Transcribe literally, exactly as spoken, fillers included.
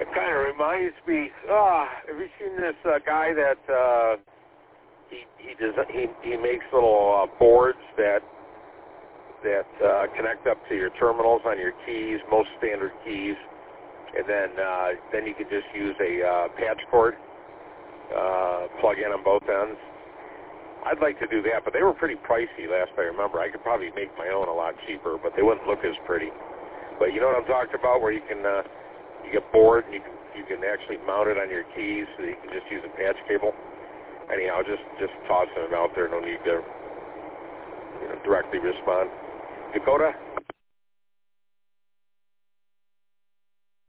kind of reminds me. Uh, have you seen this uh, guy that uh, he he does he he makes little uh, boards that that uh, connect up to your terminals on your keys, most standard keys, and then uh, then you can just use a uh, patch cord uh, plug in on both ends. I'd like to do that, but they were pretty pricey last I remember. I could probably make my own a lot cheaper, but they wouldn't look as pretty. But you know what I'm talking about, where you can uh, you get bored and you can you can actually mount it on your keys, so you can just use a patch cable. Anyhow, just just tossing it out there. No need to you know directly respond. Dakota.